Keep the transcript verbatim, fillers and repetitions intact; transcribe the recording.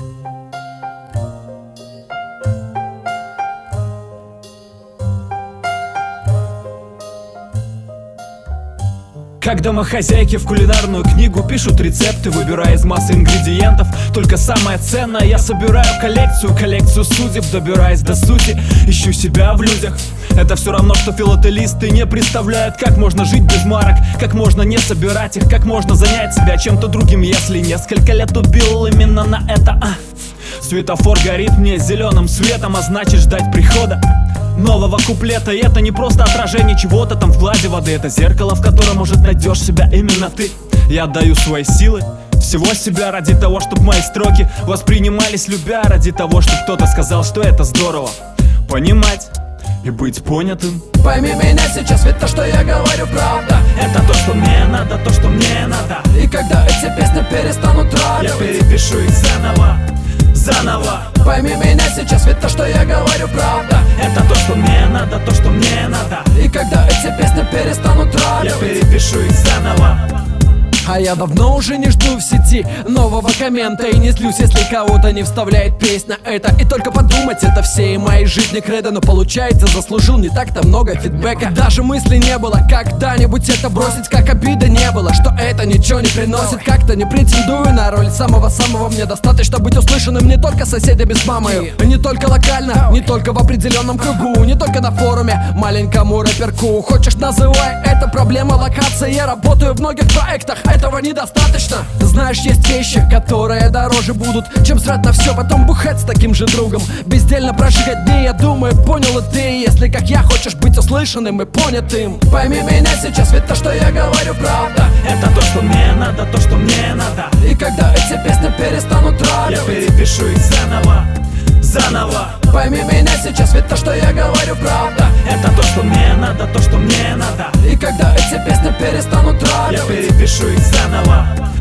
Как домохозяйки в кулинарную книгу пишут рецепты, выбирая из массы ингредиентов только самое ценное. Я собираю коллекцию, коллекцию судеб, добираясь до сути, ищу себя в людях. Это все равно, что филателисты не представляют, как можно жить без марок, как можно не собирать их, как можно занять себя чем-то другим, если несколько лет убил именно на это. а. Светофор горит мне зеленым светом, а значит ждать прихода нового куплета. И это не просто отражение чего-то там в глади воды, это зеркало, в котором, может, найдешь себя именно ты. Я отдаю свои силы, всего себя ради того, чтобы мои строки воспринимались любя, ради того, чтобы кто-то сказал, что это здорово понимать и быть понятым. Пойми меня сейчас, ведь то, что я говорю, правда. Это то, что мне надо, то, что мне надо. И когда эти песни перестанут радовать, я перепишу их заново, заново. Пойми меня сейчас, ведь то, что я говорю, правда. Это то, что мне надо, то, что мне надо. И когда эти песни перестанут радовать, я перепишу их заново. А я давно уже не жду в сети нового коммента и не злюсь, если кого-то не вставляет песня эта. И только подумать, это всей моей жизни кредо, но получается, заслужил не так-то много фидбэка. Даже мысли не было когда-нибудь это бросить, как обида не было, что это ничего не приносит. Как-то не претендую на роль самого-самого, мне достаточно быть услышанным не только соседями с мамой, не только локально, не только в определенном кругу, не только на форуме маленькому рэперку. Хочешь, называй это проблема локации, я работаю в многих проектах, этого недостаточно. Знаешь, есть вещи, которые дороже будут, чем срать на все, потом бухать с таким же другом, бездельно прожигать дни. Я думаю, понял и ты, если как я хочешь быть услышанным и понятым. Пойми меня сейчас, ведь то, что я говорю, правда. Это то, что мне надо, то, что мне надо. И когда эти песни перестанут радовать, я перепишу их заново, заново. Пойми меня сейчас, ведь то, что я говорю, правда. Это то, что мне надо, то, что мне надо. И когда эти песни перестанут радовать, я перепишу их заново.